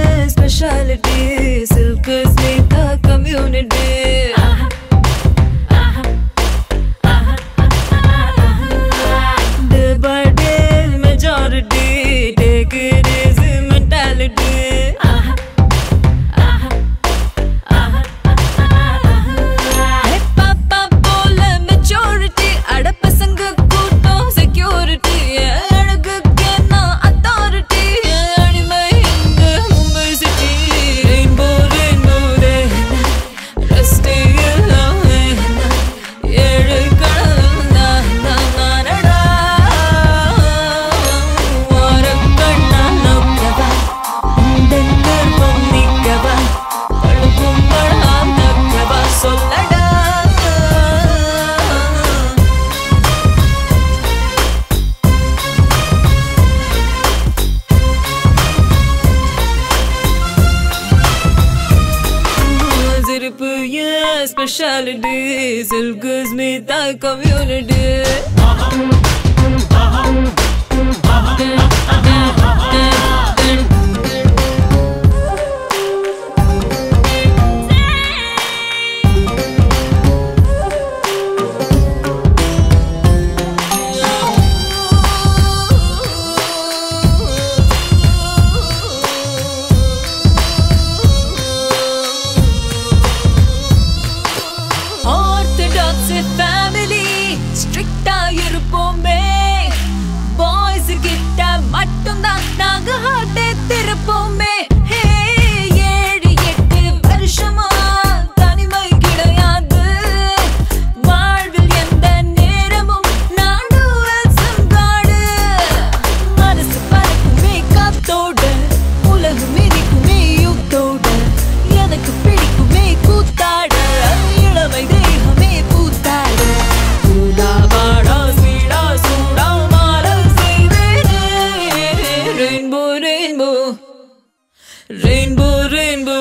specialty. Silk is made the community. Day by day majority. Take it easy mentality. Specialty, silk is made the community. Family strict இருப்போமே boys கிட்ட மட்டும் தான் நாங்க heart திருப்போமே 7-8 வருஷமா தனிமை கிடையாது வாழ்வில் எந்த நேரமும் நாடுவல் சங்காடு மனசு பறக்குமே காத்தோட உலகம் மிதிக்குமே யுத்தோட எனக்கு பிடிக்குமே கூத்தாட இளமை தேகமே Rainbow, rainbow.